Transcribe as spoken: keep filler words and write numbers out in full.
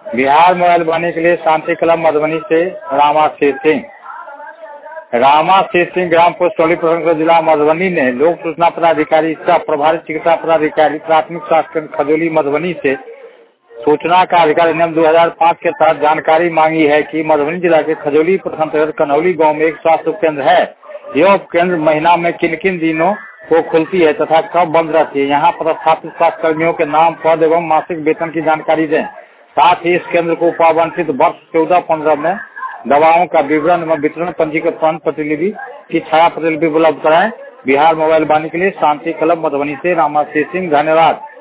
Bihar mobile वाणी के लिए शांति club Madhubani से रामाशीष सिंह। रामाशीष सिंह ग्राम पोस्ट टोली प्रखंड जिला मधुबनी ने लोक सूचना पदाधिकारी सह प्रभारी चिकित्सा पदाधिकारी प्राथमिक स्वास्थ्य केंद्र खजौली मधुबनी से सूचना का अधिकार नियम दो हज़ार पाँच के तहत जानकारी मांगी है कि मधुबनी जिला के खजौली प्रखंड कनौली गांव में एक स्वास्थ्य उपकेंद्र है। यह उपकेंद्र महीना में किन किन दिनों को खुलती है तथा कब बंद रहती है। यहाँ पर स्थापित स्वास्थ्य कर्मियों के नाम, पद एवं मासिक वेतन की जानकारी दें। साथ ही इस केंद्र को पावंटित वर्ष चौदह पंद्रह में दवाओं का विवरण एवं वितरण पंजीकरण प्रतिलिपि की छाया प्रतिलिपि उपलब्ध कराएं। बिहार मोबाइल वाणी के लिए शांति क्लब मधुबनी से रामाशीष सिंह। धन्यवाद।